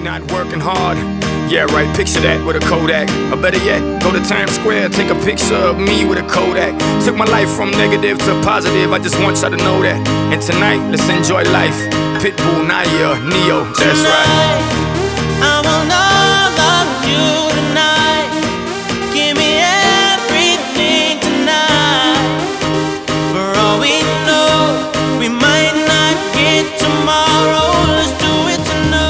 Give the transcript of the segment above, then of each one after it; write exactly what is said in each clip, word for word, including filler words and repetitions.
not working hard. Yeah, right, picture that with a Kodak. Or better yet, go to Times Square, take a picture of me with a Kodak. Took my life from negative to positive, I just want y'all to know that. And tonight, let's enjoy life. Pitbull, Naya, Neo, that's right. I want all of you tonight. Give me everything tonight. For all we know, we might not get tomorrow. Let's do it tonight.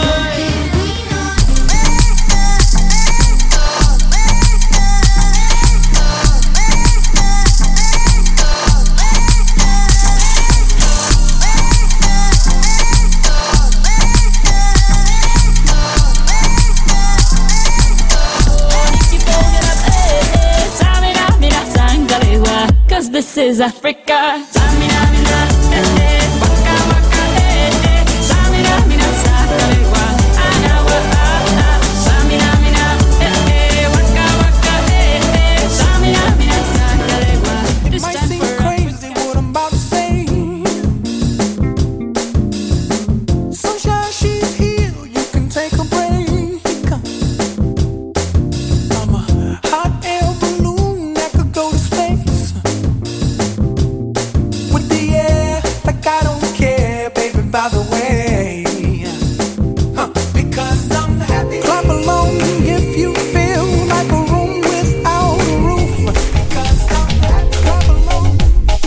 Cause this is Africa. Samina, mina, eh, eh, waka, waka, eh, eh. Samina, mina, sakalewa, anawa, ah, ah. Samina, mina, eh, eh, waka, waka, eh, eh. Samina, mina, sakalewa. It might seem crazy what I'm about to say. Sunshine, she's here, you can take a break. I'm a hot air balloon that could go to space. With the air, like I don't care, baby, by the way. Huh. Because I'm happy. Clap along if you feel like a room without a roof. Because I'm happy. Clap along.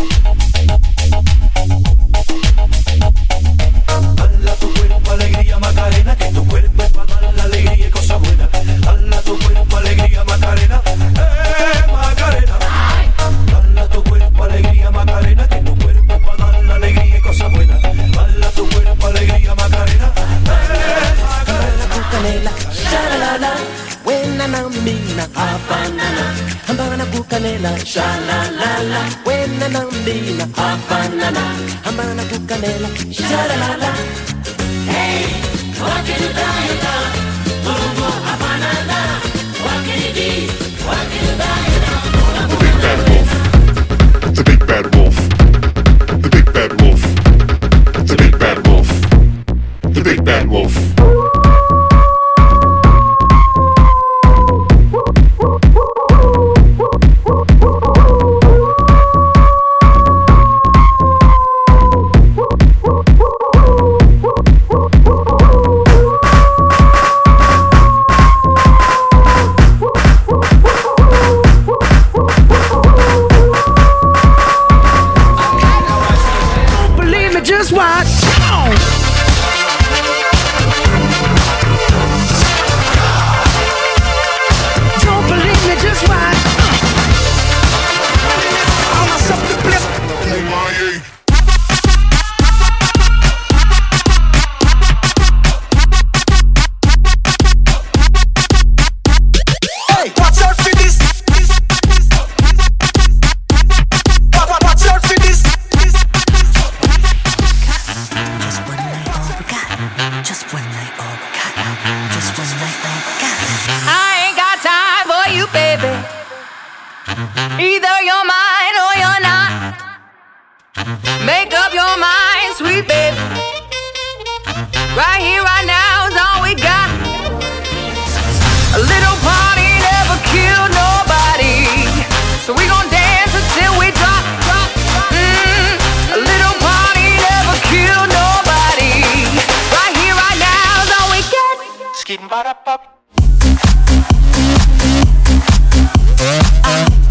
Dala tu cuerpo alegría Macarena, que tu cuerpo es para dar la alegría y cosas buenas. Dala tu cuerpo alegría Macarena, eh Macarena. Dala tu cuerpo alegría Macarena, que tu cuerpo es para dar la alegría y cosas buenas. Dala tu cuerpo alegría Macarena, eh Macarena. Kukanela, sha-la-la-la, wena na mina hafanana. Hambana kukanela, sha-la-la-la, wena na mina hafanana. Hambana kukanela, sha-la-la-la. Hey, wakini dayana, murugo hafanana. Wakini di, wakini dayana. The big bad wolf. The big bad wolf. The big bad wolf. The big bad wolf. The big bad wolf. Don't believe me, just watch. Come on. Don't believe me, just watch. All myself to bless. Hey, watch out for this. Watch out for this. Just one night, all we got. Just one night, all we got. Just one night, all we got. I ain't got time for you, baby. Either you're mine or you're not. Make up your mind, sweet baby. Right here, right now is all we got. A little party never killed nobody, so we gon' dance until we drop, drop. Mm, a little party never killed nobody. Right here, right now is all we get. Skin ba da pop. Ah,